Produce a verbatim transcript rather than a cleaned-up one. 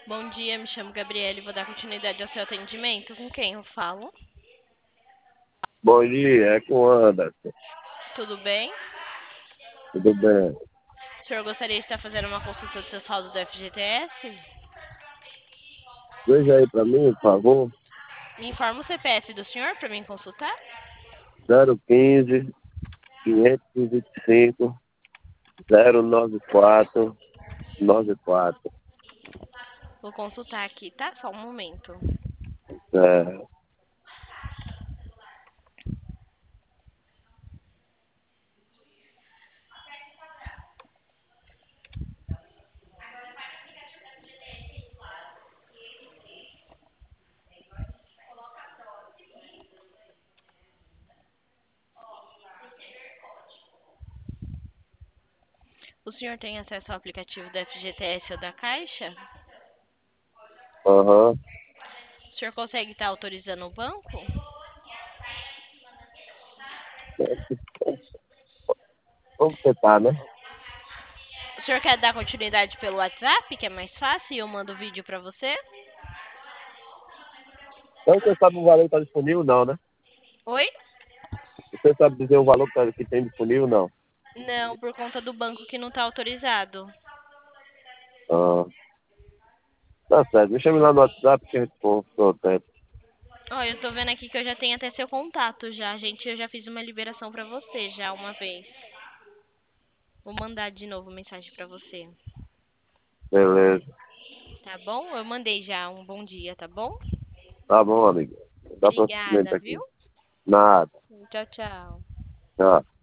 Bom dia, me chamo Gabriele, vou dar continuidade ao seu atendimento. Com quem eu falo? Bom dia, é com o Anderson. Tudo bem? Tudo bem? O senhor gostaria de estar fazendo uma consulta do seu saldo do F G T S? Veja aí pra mim, por favor. Me informa o C P F do senhor para mim consultar? zero um cinco, quinhentos e vinte e cinco, zero nove quatro, nove quatro. Vou consultar aqui, tá? Só um momento. É, O senhor tem acesso ao aplicativo do F G T S ou da Caixa? aham. O senhor consegue estar autorizando o banco? Como você tá, né? O senhor quer dar continuidade pelo WhatsApp, que é mais fácil, e eu mando o vídeo para você? Então você sabe o valor que tá disponível, não, né? Oi? Você sabe dizer o valor que, tá- que tem disponível, não? Não, por conta do banco que não está autorizado. Ah, tá certo. Me chame lá no WhatsApp que eu respondo o tempo. Ó, eu tô vendo aqui que eu já tenho até seu contato já, gente. Eu já fiz uma liberação pra você já uma vez. Vou mandar de novo mensagem pra você. Beleza. Tá bom? Eu mandei já um bom dia, tá bom? Tá bom, amigo. Dá Obrigada, prosseguimento viu? aqui. Nada. Tchau, tchau. Tchau.